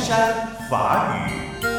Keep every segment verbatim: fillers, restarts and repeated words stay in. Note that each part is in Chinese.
山法语。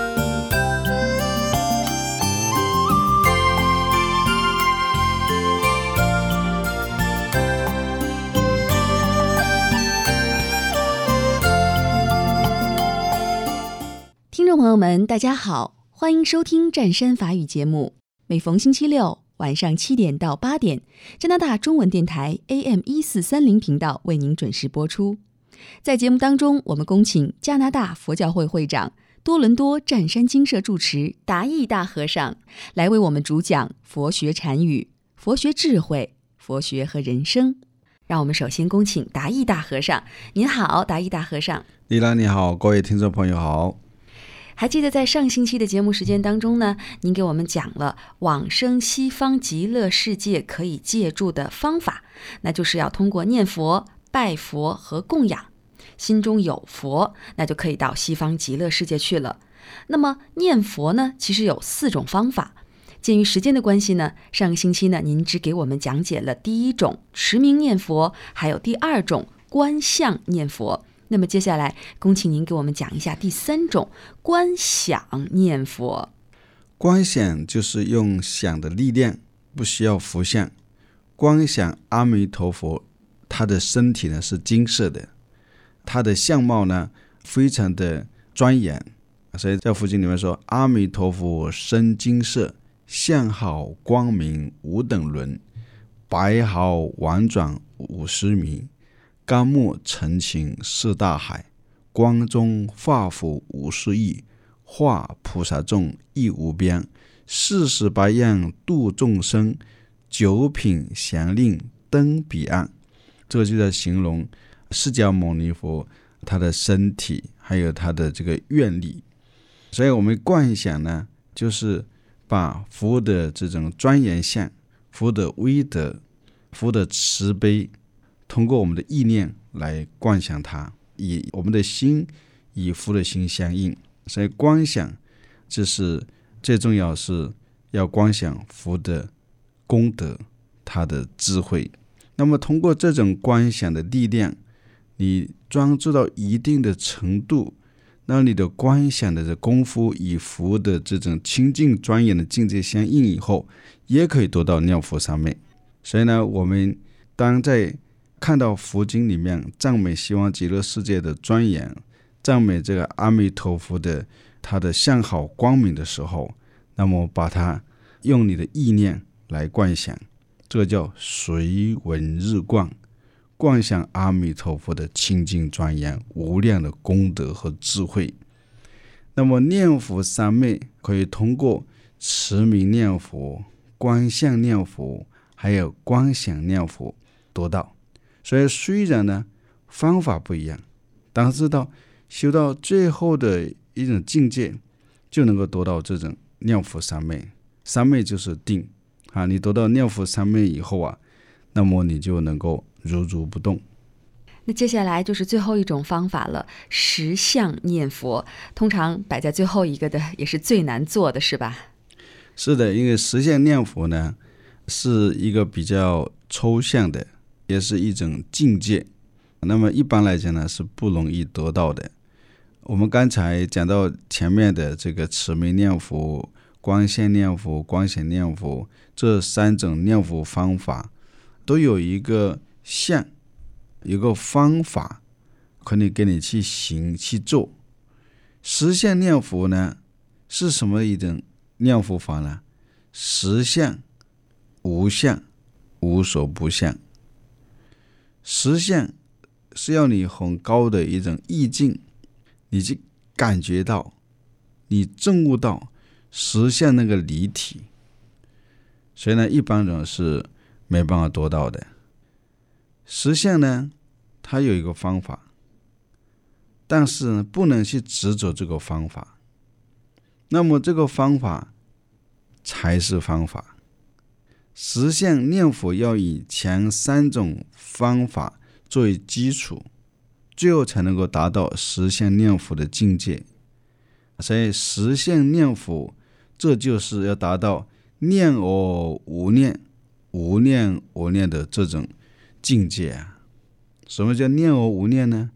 听众朋友们，大家好，欢迎收听湛山法语节目。每逢星期六晚上七点到八点，加拿大中文电台 A M 一四三零频道为您准时播出。在节目当中，我们恭请加拿大佛教会会长、多伦多湛山精舍住持达义大和尚来为我们主讲佛学禅语、佛学智慧、佛学和人生。让我们首先恭请达义大和尚。您好，达义大和尚。 丽拉你好，各位听众朋友好。 还记得在上星期的节目时间当中呢，您给我们讲了往生西方极乐世界可以借助的方法，那就是要通过念佛、拜佛和供养，心中有佛，那就可以到西方极乐世界去了。那么念佛呢，其实有四种方法。鉴于时间的关系呢，上个星期呢，您只给我们讲解了第一种持名念佛，还有第二种观相念佛。那么接下来恭请您给我们讲一下第三种观想念佛。 观想就是用想的力量，不需要佛像。观想阿弥陀佛，他的身体呢是金色的，他的相貌呢非常的庄严，所以在佛经里面说，阿弥陀佛身金色，相好光明无等伦，白毫婉转五十米，甘木澄清四大海，光中化佛五十亿，化菩萨众亦无边，四十八样度众生，九品祥令登彼岸。这个就在形容释迦牟尼佛他的身体还有他的这个愿力。所以我们观想呢，就是把佛的这种庄严相、佛的威德、佛的慈悲，通过我们的意念来观想它，以我们的心以佛的心相应。所以观想就是最重要，是要观想佛的功德，他的智慧。那么通过这种观想的力量，你专注到一定的程度，那你的观想的功夫以佛的这种清净庄严的境界相应以后，也可以得到念佛三昧。所以呢，我们当在看到佛经里面赞美西方极乐世界的庄严，赞美这个阿弥陀佛的他的相好光明的时候，那么把它用你的意念来观想，这个叫随文日观，观想阿弥陀佛的清净庄严无量的功德和智慧。那么念佛三昧可以通过持名念佛、观相念佛还有观想念佛得到。所以虽然呢方法不一样，但是到修到最后的一种境界，就能够得到这种念佛三昧。三昧就是定啊，你得到念佛三昧以后啊，那么你就能够如如不动。 那接下来就是最后一种方法了，实相念佛，通常摆在最后一个的也是最难做的，是吧？ 是的，因为实相念佛呢是一个比较抽象的，也是一种境界，那么一般来讲呢是不容易得到的。我们刚才讲到前面的这个持名念佛、观相念佛、观想念佛，这三种念佛方法都有一个相，有个方法可以给你去行去做。实相念佛呢是什么一种念佛法呢？实相、无相、无所不相。实相是要你很高的一种意境，你去感觉到，你证悟到实相那个离体，所以呢一般人是没办法得到的。实相呢它有一个方法，但是呢不能去执着这个方法，那么这个方法才是方法。实相念佛要以前三种方法作为基础，最后才能够达到实相念佛的境界。所以实相念佛，这就是要达到念而无念、无念无念的这种境界啊。什么叫念而无念呢？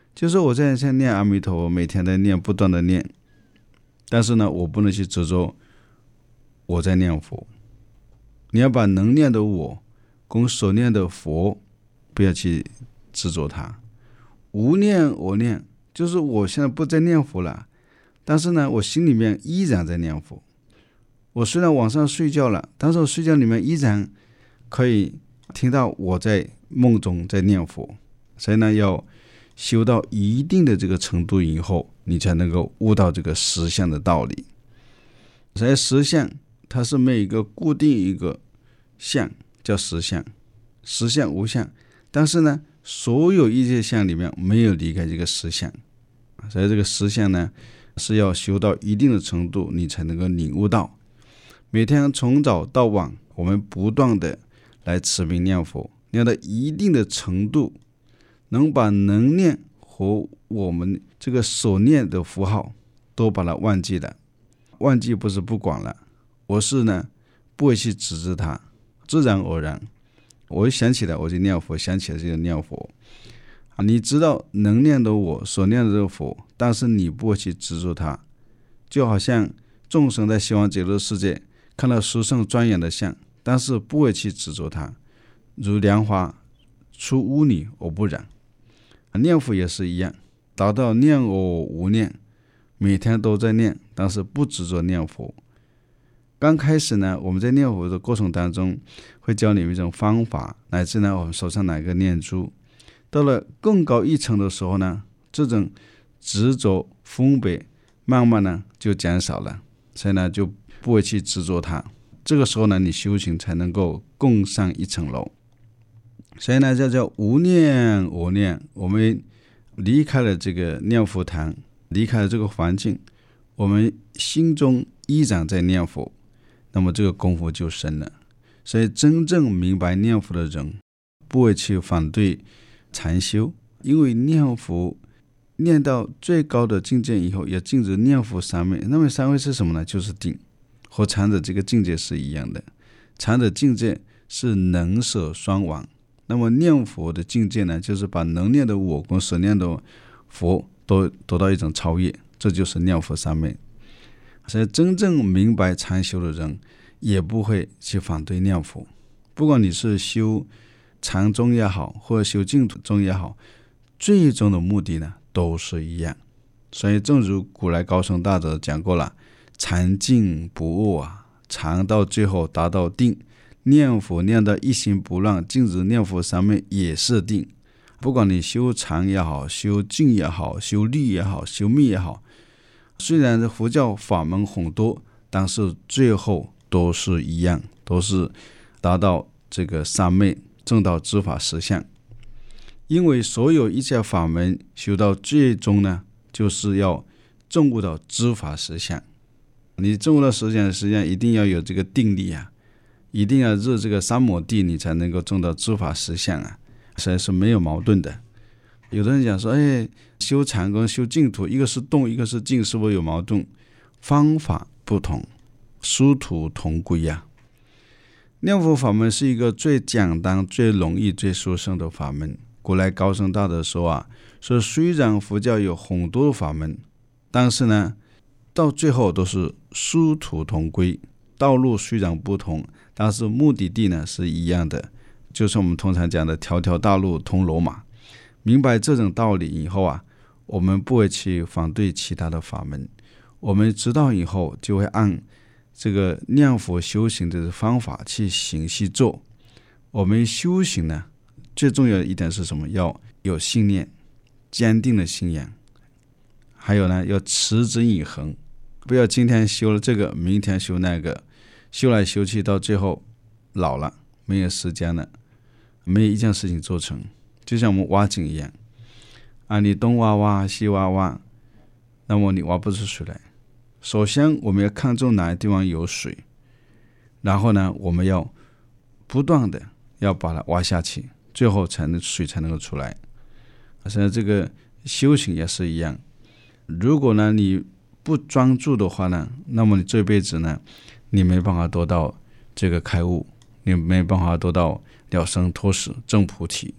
就是我在在念阿弥陀佛，每天在念，不断的念，但是呢，我不能去执着我在念佛。你要把能念的我跟所念的佛不要去执着它。无念我念，就是我现在不再念佛了，但是呢，我心里面依然在念佛。我虽然晚上睡觉了，但是我睡觉里面依然可以听到我在梦中在念佛。所以呢，要修到一定的这个程度以后，你才能够悟到这个实相的道理。所以实相它是每一个固定一个相叫实相，实相无相，但是呢，所有一切相里面没有离开这个实相。所以这个实相呢，是要修到一定的程度，你才能够领悟到。每天从早到晚，我们不断的来持名念佛，念到一定的程度，能把能念和我们这个所念的符号都把它忘记了。忘记不是不管了，我是呢不会去指责它，自然而然，我一想起来我就念佛，想起来就念佛。你知道能念的我所念的这个佛，但是你不会去执着它。就好像众生在西方极乐世界看到殊胜庄严的相，但是不会去执着它，如莲花出污泥而不染。念佛也是一样，达到念而无念，每天都在念，但是不执着念佛。刚开始呢，我们在念佛的过程当中会教你一种方法，乃至呢我们手上拿一个念珠。到了更高一层的时候呢，这种执着分别慢慢呢就减少了，所以呢就不会去执着它。这个时候呢，你修行才能够更上一层楼。所以呢，叫叫无念无念，我们离开了这个念佛堂，离开了这个环境，我们心中依然在念佛，那么这个功夫就深了。所以真正明白念佛的人不会去反对禅修，因为念佛念到最高的境界以后，也进入念佛三昧。那么三昧是什么呢？就是定，和禅的这个境界是一样的。禅的境界是能舍双亡，那么念佛的境界呢，就是把能念的我跟所念的佛都得到一种超越，这就是念佛三昧。所以真正明白禅修的人也不会去反对念佛，不管你是修禅宗也好，或者修净土宗也好，最终的目的呢都是一样。所以正如古来高僧大德讲过了，禅静不恶啊，禅到最后达到定，念佛念到一心不乱，进入念佛三昧也是定。不管你修禅也好，修静也好，修律也好，修密也好，虽然佛教法门很多，但是最后都是一样，都是达到这个三昧，证到知法实相。因为所有一切法门修到最终呢，就是要证悟到知法实相。你证悟到实相，实际上一定要有这个定力啊，一定要入这个三摩地，你才能够证到知法实相啊，所以是没有矛盾的。有的人讲说，哎，修禅跟修净土，一个是动，一个是静，是否有矛盾？方法不同，殊途同归呀、啊。念佛法门是一个最简单、最容易、最殊胜的法门。古来高僧大德说啊，说虽然佛教有很多法门，但是呢，到最后都是殊途同归。道路虽然不同，但是目的地呢是一样的，就是我们通常讲的条条大路通罗马。明白这种道理以后啊，我们不会去反对其他的法门，我们知道以后就会按这个念佛修行的方法去行去做。我们修行呢，最重要的一点是什么？要有信念，坚定的信仰，还有呢，要持之以恒，不要今天修了这个，明天修那个，修来修去，到最后老了，没有时间了，没有一件事情做成。就像我们挖井一样啊，你东挖挖西挖挖，那么你挖不出水来。首先我们要看中哪个地方有水，然后呢，我们要不断的要把它挖下去，最后才能水才能够出来。所以这个修行也是一样，如果呢你不专注的话呢，那么你这辈子呢，你没办法得到这个开悟，你没办法得到了生脱死证菩提。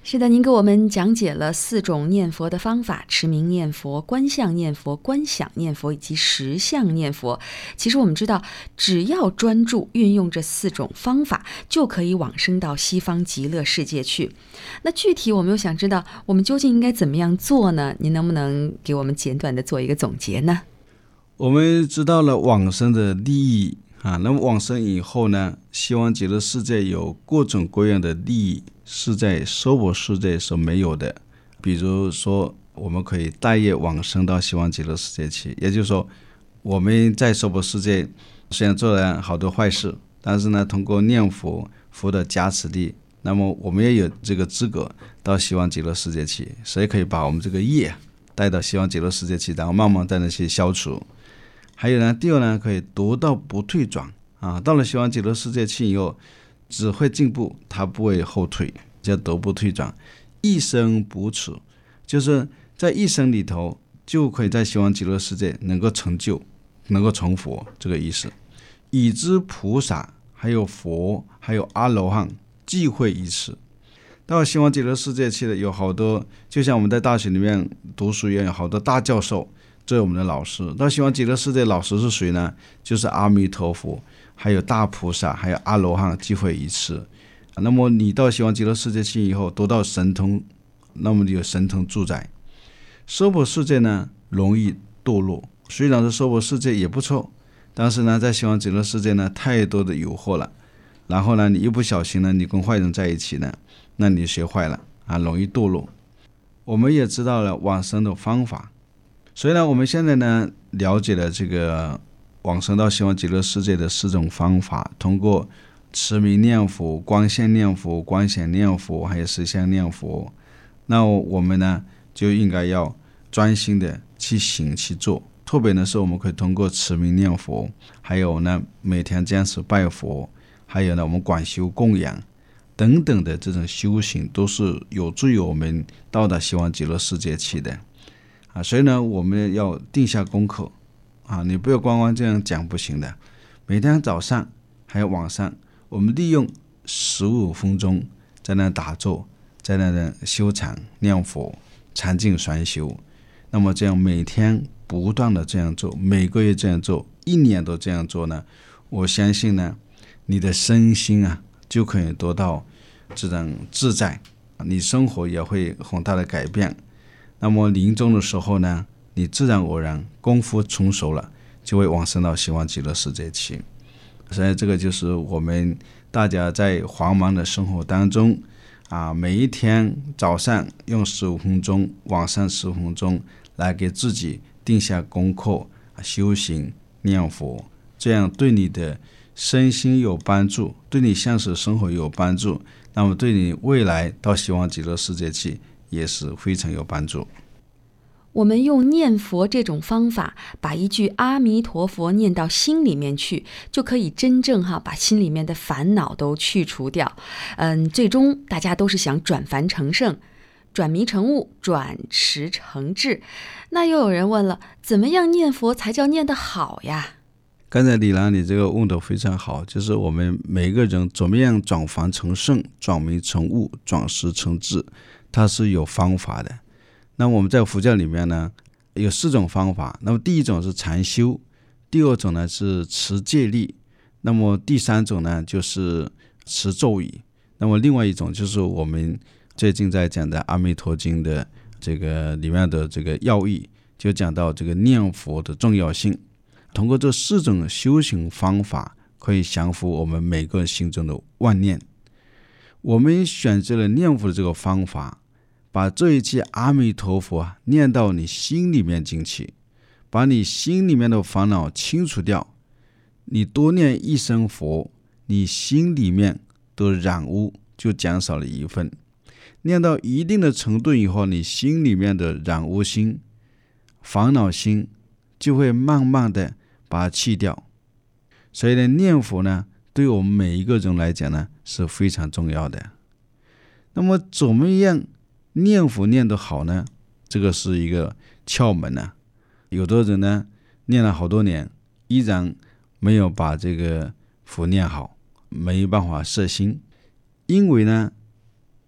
是的，您给我们讲解了四种念佛的方法：持名念佛、观相念佛、观想念佛以及实相念佛。其实我们知道，只要专注运用这四种方法，就可以往生到西方极乐世界去。那具体我们又想知道，我们究竟应该怎么样做呢？您能不能给我们简短的做一个总结呢？ 我们知道了往生的利益啊，那么往生以后呢，西方极乐世界有各种各样的利益是在娑婆世界所没有的。比如说我们可以带业往生到西方极乐世界去，也就是说我们在娑婆世界虽然做了好多坏事，但是呢通过念佛佛的加持力，那么我们也有这个资格到西方极乐世界去，所以可以把我们这个业带到西方极乐世界去，然后慢慢在那些消除。还有呢，第二呢，可以得到不退转啊，到了西方极乐世界去以后，只会进步，它不会后退，叫得不退转，一生不耻，就是在一生里头就可以在西方极乐世界能够成就，能够成佛，这个意思。已知菩萨还有佛还有阿罗汉忌讳一次。到西方极乐世界去的有好多，就像我们在大学里面读书一样，有好多大教授这是我们的老师。到西方极乐世界老师是谁呢？就是阿弥陀佛还有大菩萨还有阿罗汉忌讳一次。那么你到西方极乐世界去以后得到神通，那么你有神通主宰。娑婆世界呢容易堕落，虽然是娑婆世界也不错，但是呢在西方极乐世界呢太多的诱惑了，然后呢你一不小心呢你跟坏人在一起呢，那你学坏了啊，容易堕落。我们也知道了往生的方法，所以呢我们现在呢了解了这个往生到西方极乐世界的四种方法，通过持名念佛、观相念佛、观想念佛还有实相念佛，那我们呢就应该要专心的去行去做。特别呢是我们可以通过持名念佛，还有呢每天坚持拜佛，还有呢我们广修供养等等的这种修行，都是有助于我们到达西方极乐世界去的啊。所以呢我们要定下功课啊，你不要光光这样讲不行的。每天早上还有晚上，我们利用十五分钟在那打坐，在那修禅念佛禅净双修。那么这样每天不断的这样做，每个月这样做，一年都这样做呢，我相信呢你的身心啊就可以得到这种自在，你生活也会很大的改变。那么临终的时候呢，你自然而然功夫成熟了，就会往生到西方极乐世界去。所以这个就是我们大家在繁忙的生活当中啊，每一天早上用十五分钟，晚上十五分钟来给自己定下功课，修行念佛，这样对你的身心有帮助，对你现实生活有帮助，那么对你未来到西方极乐世界去也是非常有帮助。 我们用念佛这种方法，把一句阿弥陀佛念到心里面去，就可以真正哈把心里面的烦恼都去除掉。嗯，最终大家都是想转凡成圣，转迷成悟，转识成智。那又有人问了，怎么样念佛才叫念得好呀？ 刚才李兰你这个问得非常好，就是我们每个人怎么样转凡成圣，转迷成悟，转识成智，它是有方法的。那我们在佛教里面呢有四种方法，那么第一种是禅修，第二种呢是持戒律，那么第三种呢就是持咒语，那么另外一种就是我们最近在讲的阿弥陀经的这个里面的这个要义，就讲到这个念佛的重要性。通过这四种修行方法，可以降服我们每个人心中的妄念。我们选择了念佛的这个方法，把这一句阿弥陀佛念到你心里面进去，把你心里面的烦恼清除掉。你多念一声佛，你心里面的染污就减少了一份。念到一定的程度以后，你心里面的染污心、烦恼心就会慢慢的把它去掉。所以呢，念佛呢，对我们每一个人来讲呢，是非常重要的。那么怎么样念佛念得好呢？这个是一个窍门呢、啊。有的人呢，念了好多年，依然没有把这个佛念好，没办法摄心。因为呢，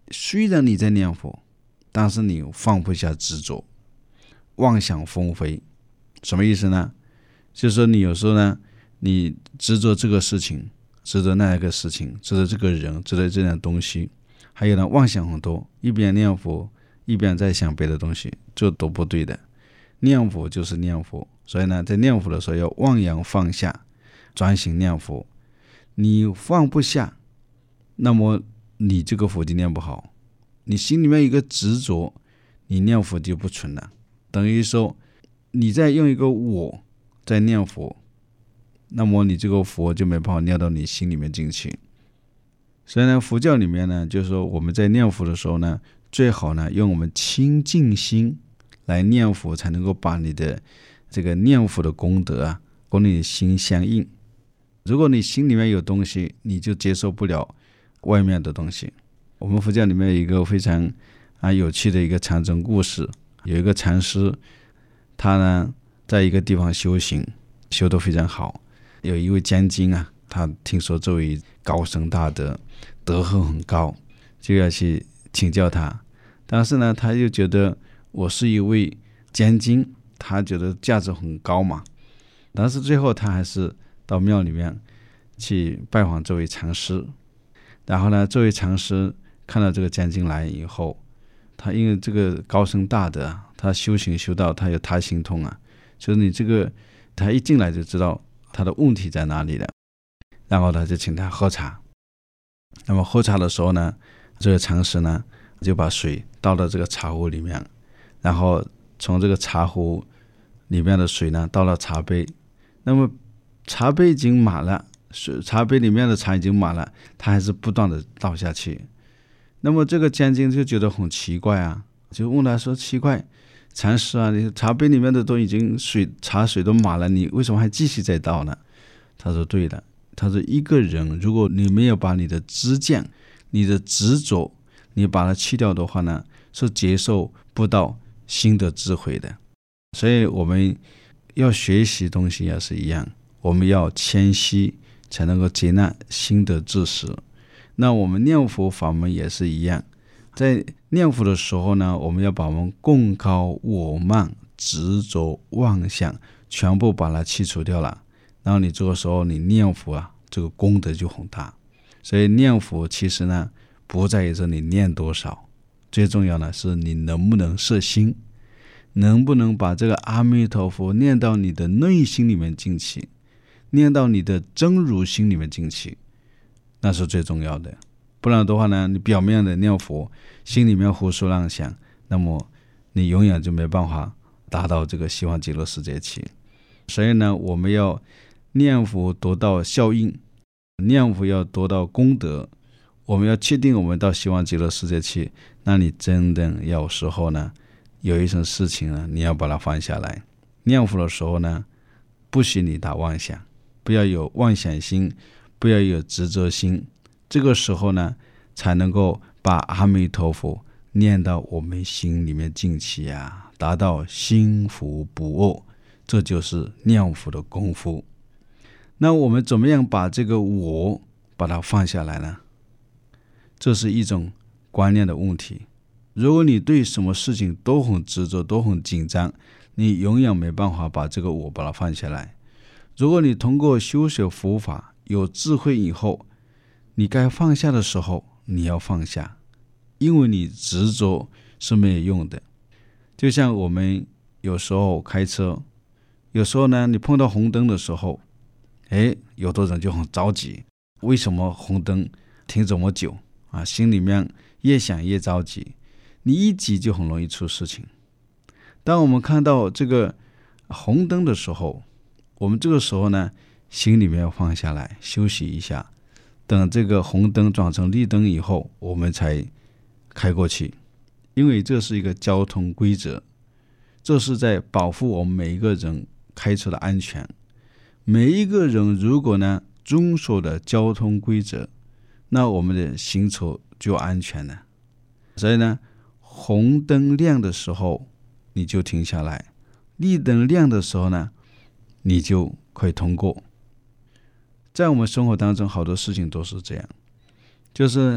虽然你在念佛，但是你放不下执着，妄想纷飞。什么意思呢？就是说你有时候呢，你执着这个事情，执着那一个事情，执着这个人，执着这样东西，还有呢妄想很多，一边念佛一边在想别的东西，这都不对的。念佛就是念佛，所以呢在念佛的时候要忘扬放下，专心念佛。你放不下，那么你这个佛就念不好，你心里面有一个执着，你念佛就不纯了。等于说你在用一个我在念佛，那么你这个佛就没办法念到你心里面进去。所以呢佛教里面呢，就是说我们在念佛的时候呢，最好呢用我们清净心来念佛，才能够把你的这个念佛的功德啊跟你的心相应。如果你心里面有东西，你就接受不了外面的东西。我们佛教里面有一个非常啊有趣的一个禅宗故事，有一个禅师，他呢在一个地方修行，修得非常好。有一位监军啊，他听说这位高僧大德，德行很高，就要去请教他。但是呢，他又觉得我是一位监军，他觉得价值很高嘛。但是最后他还是到庙里面去拜访这位禅师。然后呢，这位禅师看到这个监军来以后，他因为这个高僧大德，他修行修到他有他心通啊，就是你这个他一进来就知道他的问题在哪里了。然后他就请他喝茶。那么喝茶的时候呢，这个禅师呢就把水倒到这个茶壶里面，然后从这个茶壶里面的水呢倒到茶杯。那么茶杯已经满了，水茶杯里面的茶已经满了，他还是不断的倒下去。那么这个监军就觉得很奇怪啊，就问他说，奇怪，禅师啊，你茶杯里面的都已经水茶水都满了，你为什么还继续再倒呢？他说对了，他说一个人如果你没有把你的执见，你的执着，你把它去掉的话呢，是接受不到新的智慧的。所以我们要学习东西也是一样，我们要谦虚才能够接纳新的知识。那我们念佛法门也是一样，在念佛的时候呢，我们要把我们贡高我慢执着妄想全部把它去除掉了，然后你这个时候你念佛啊，这个功德就很大。所以念佛其实呢不在于说你念多少，最重要的是你能不能摄心，能不能把这个阿弥陀佛念到你的内心里面进去，念到你的真如心里面进去，那是最重要的。不然的话呢，你表面的念佛，心里面胡思乱想，那么你永远就没办法达到这个西方极乐世界去。所以呢，我们要念佛得到效应，念佛要得到功德，我们要确定我们到西方极乐世界去，那你真的有时候呢，有一种事情呢，你要把它放下来。念佛的时候呢，不许你打妄想，不要有妄想心，不要有执着心。这个时候呢，才能够把阿弥陀佛念到我们心里面进去啊，达到心服不恶，这就是念佛的功夫。那我们怎么样把这个我把它放下来呢？这是一种观念的问题。如果你对什么事情都很执着，都很紧张，你永远没办法把这个我把它放下来。如果你通过修学佛法有智慧以后，你该放下的时候你要放下，因为你执着是没有用的。就像我们有时候开车，有时候呢你碰到红灯的时候，哎，有的人就很着急，为什么红灯停这么久啊？心里面越想越着急，你一急就很容易出事情。当我们看到这个红灯的时候，我们这个时候呢，心里面要放下来，休息一下，等这个红灯转成绿灯以后，我们才开过去。因为这是一个交通规则，这是在保护我们每一个人开车的安全。每一个人如果呢遵守的交通规则，那我们的行车就安全了。所以呢，红灯亮的时候你就停下来，绿灯亮的时候呢，你就可以通过。在我们生活当中，好多事情都是这样，就是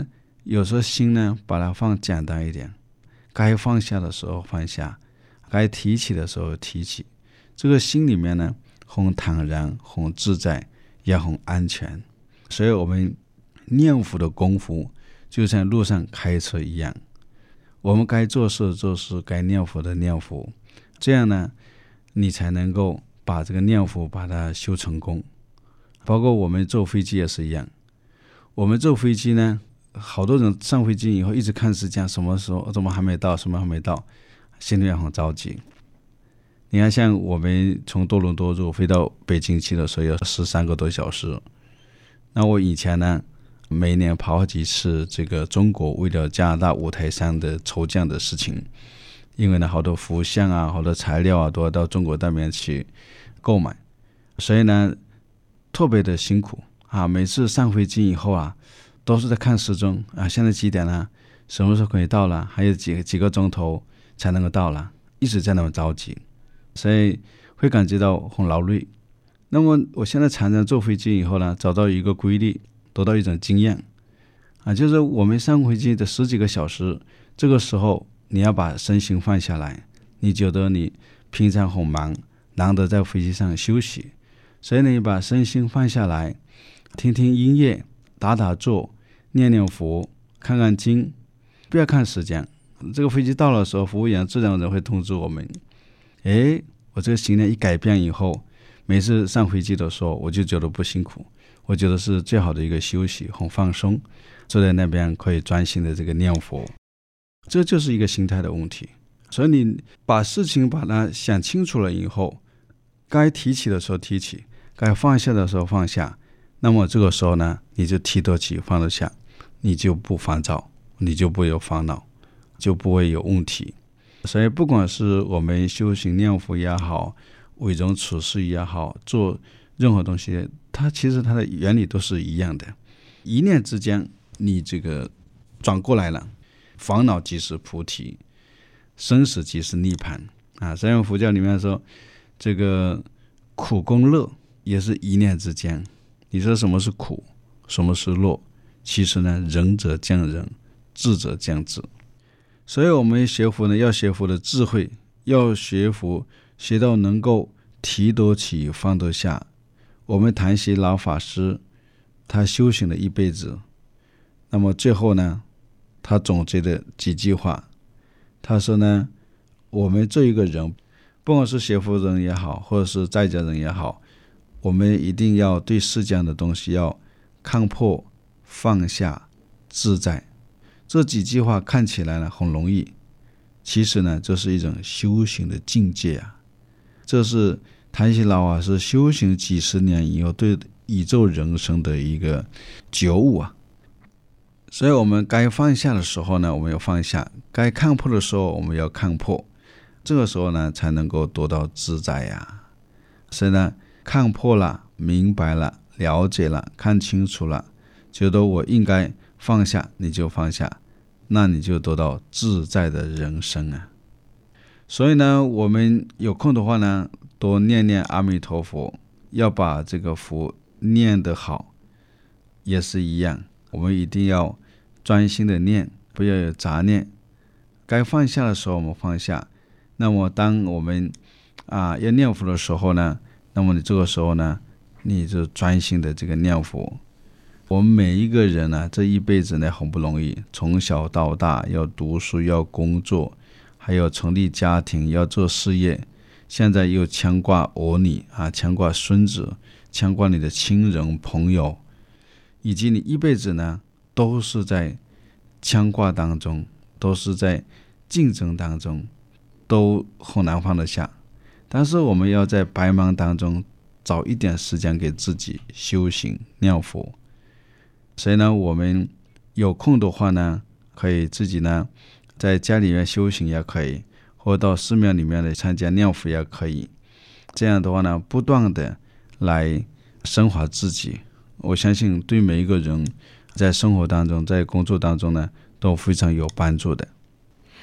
有时候心呢把它放简单一点，该放下的时候放下，该提起的时候提起，这个心里面呢很坦然，很自在，也很安全。所以我们念佛的功夫就像路上开车一样，我们该做事做事，该念佛的念佛，这样呢你才能够把这个念佛把它修成功。包括我们坐飞机也是一样，我们坐飞机呢，好多人上飞机以后一直看时间，什么时候怎么还没到，什么还没到，心里很着急。你看像我们从多伦多如果飞到北京去的时候要十三个多小时，那我以前呢每年跑好几次这个中国，为了加拿大五台山的抽奖的事情，因为呢好多佛像啊，好多材料啊都要到中国那边去购买，所以呢特别的辛苦啊。每次上飞机以后啊都是在看时钟啊，现在几点了，什么时候可以到了，还有几几个钟头才能够到了，一直在那么着急，所以会感觉到很劳累。那么我现在常常坐飞机以后呢，找到一个规律，得到一种经验啊，就是我们上飞机的十几个小时，这个时候你要把身心放下来。你觉得你平常很忙，难得在飞机上休息，所以你把身心放下来，听听音乐，打打坐，念念佛，看看经，不要看时间。这个飞机到了的时候，服务员自然而然会通知我们。诶，我这个心念一改变以后，每次上飞机的时候我就觉得不辛苦，我觉得是最好的一个休息，很放松，坐在那边可以专心的这个念佛。这就是一个心态的问题。所以你把事情把它想清楚了以后，该提起的时候提起，该放下的时候放下，那么这个时候呢你就提得起放得下，你就不烦躁，你就不会有烦恼，就不会有问题。所以不管是我们修行念佛也好，为人处事也好，做任何东西，它其实它的原理都是一样的。一念之间你这个转过来了，烦恼即是菩提，生死即是涅槃啊。所以佛教里面说这个苦跟乐也是一念之间。你说什么是苦，什么是乐，其实呢仁者见仁，智者见智。所以我们学佛呢，要学佛的智慧，要学佛学到能够提得起放得下。我们谈习老法师他修行了一辈子，那么最后呢他总结的几句话，他说呢，我们这一个人不管是学佛人也好，或者是在家人也好，我们一定要对世间的东西要看破放下自在。这几句话看起来呢很容易，其实呢这是一种修行的境界啊。这是谭习老法师修行几十年以后对宇宙人生的一个觉悟啊。所以我们该放下的时候呢我们要放下，该看破的时候我们要看破，这个时候呢才能够得到自在呀。所以呢看破了，明白了，了解了，看清楚了，觉得我应该放下，你就放下，那你就得到自在的人生啊。所以呢我们有空的话呢多念念阿弥陀佛，要把这个佛念得好也是一样，我们一定要专心的念，不要有杂念。该放下的时候我们放下，那么当我们啊要念佛的时候呢，那么你这个时候呢你就专心的这个念佛。我们每一个人呢这一辈子呢很不容易，从小到大要读书，要工作，还有成立家庭，要做事业，现在又牵挂儿女啊，牵挂孙子，牵挂你的亲人朋友，以及你一辈子呢都是在牵挂当中，都是在竞争当中，都很难放得下。但是我们要在百忙当中找一点时间给自己修行念佛。所以呢我们有空的话呢可以自己呢在家里面修行也可以，或到寺庙里面来参加念佛也可以。这样的话呢不断的来升华自己，我相信对每一个人在生活当中，在工作当中呢都非常有帮助的。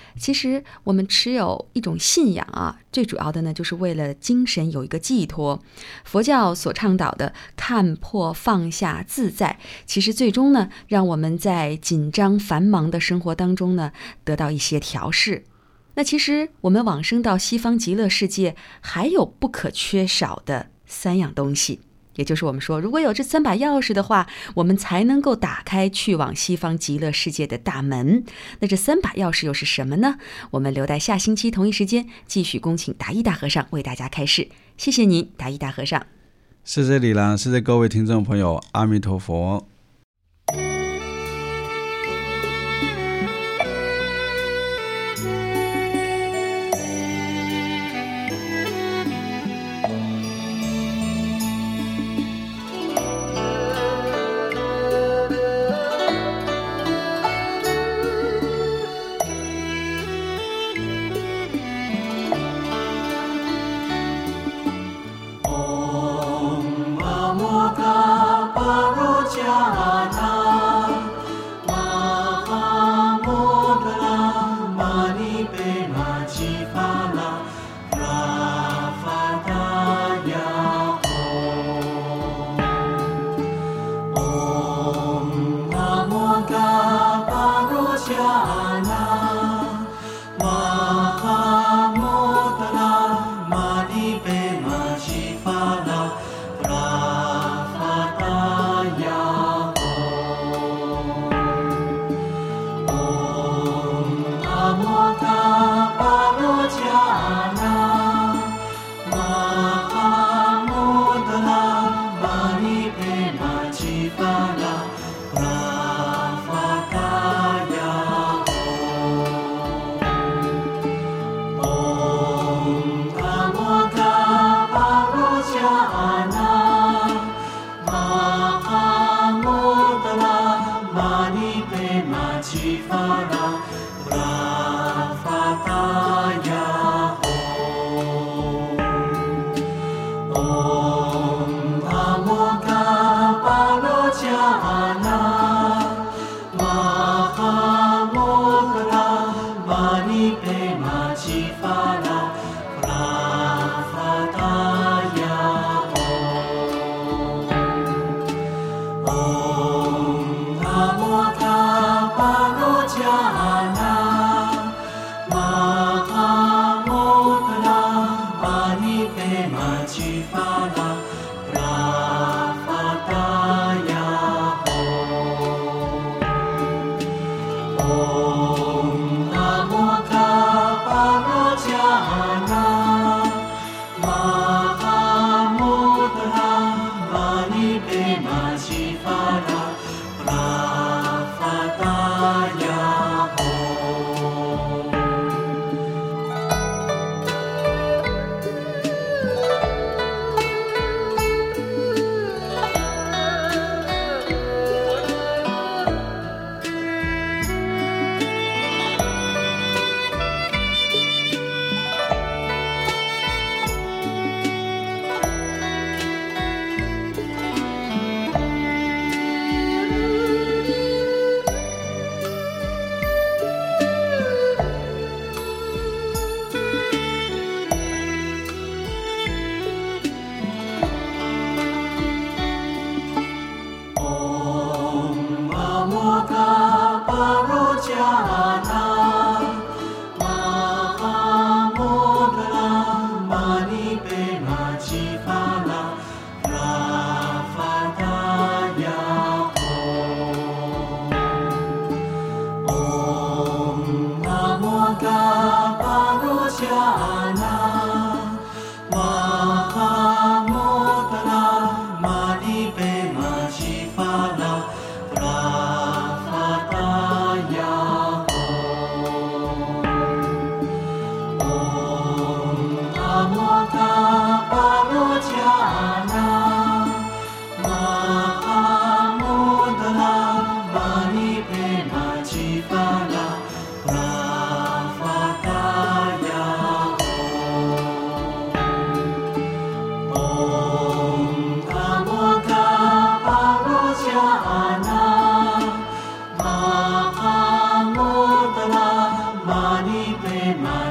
其实我们持有一种信仰啊，最主要的呢，就是为了精神有一个寄托。佛教所倡导的看破放下自在，其实最终呢，让我们在紧张繁忙的生活当中呢，得到一些调试。那其实我们往生到西方极乐世界，还有不可缺少的三样东西。也就是我们说，如果有这三把钥匙的话，我们才能够打开去往西方极乐世界的大门。那这三把钥匙又是什么呢？我们留待下星期同一时间继续恭请达一大和尚为大家开示。谢谢您，达一大和尚。 谢谢李兰，谢谢各位听众朋友，阿弥陀佛。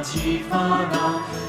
吉法那，